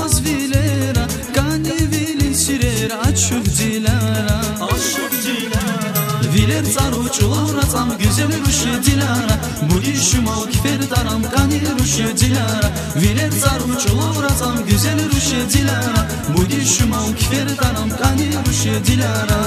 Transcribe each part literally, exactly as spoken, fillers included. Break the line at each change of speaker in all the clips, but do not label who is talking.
avaz vilera, kani vilin sirera, aşık dilara. Viler zaruçular atam güzel ruşe dilara, bu işim al kifer daram kani ruşe dilara. Viler zaruçular atam güzel ruşe dilara, bu işim al kifer daram kani ruşe dilara.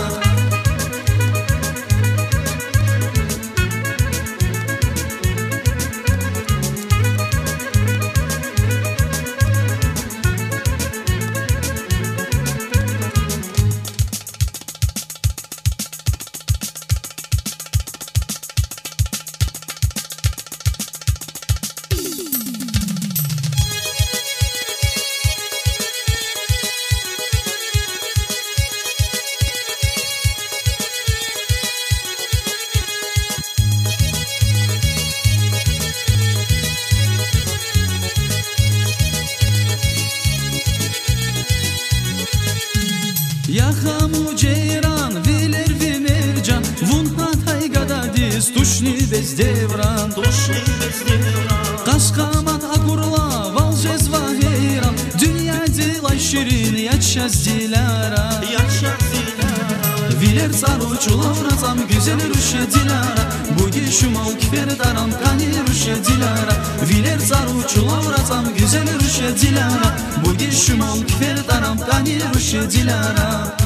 Yaxamu ceyran, veler ve mercan, vun hatay gadadis, tuşni bez devran. Kaskaman agurla, valcez va heyran, dünya dilay şirin, yaşaz dilara. Viler saruçular atam güzel ruşe dilara, bu gişim al kifer daram kani ruşe dilara. Viler saruçular atam güzel ruşe dilara, bu gişim al kifer daram kani ruşe dilara.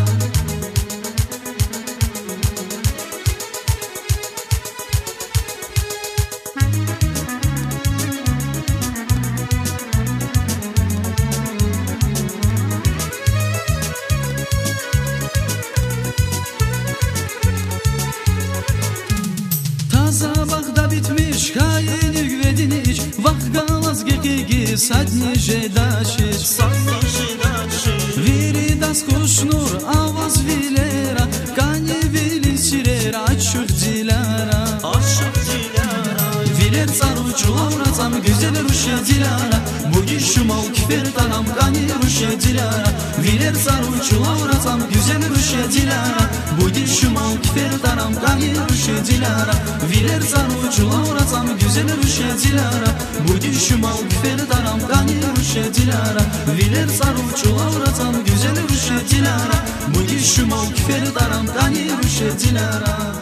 Sabahda bitmiş kayenik ve diniç, vakgalaz gekigi sadni jedaşiç. Viri das kuşnur avaz vilera, kani vilin sirera, aşık dilara. Viler saruçular atam güzel ruşe dilara, bu gişim al kifer daram kani ruşe dilara. Viler saruçular atam güzel ruşe dilara, bu gişim al kifer daram kani ruşe dilara. Viler saruçular atam güzel ruşe dilara, bu gişim al kifer daram kani ruşe dilara. Viler saruçular atam güzel ruşe dilara, bu gişim al kifer daram kani ruşe dilara.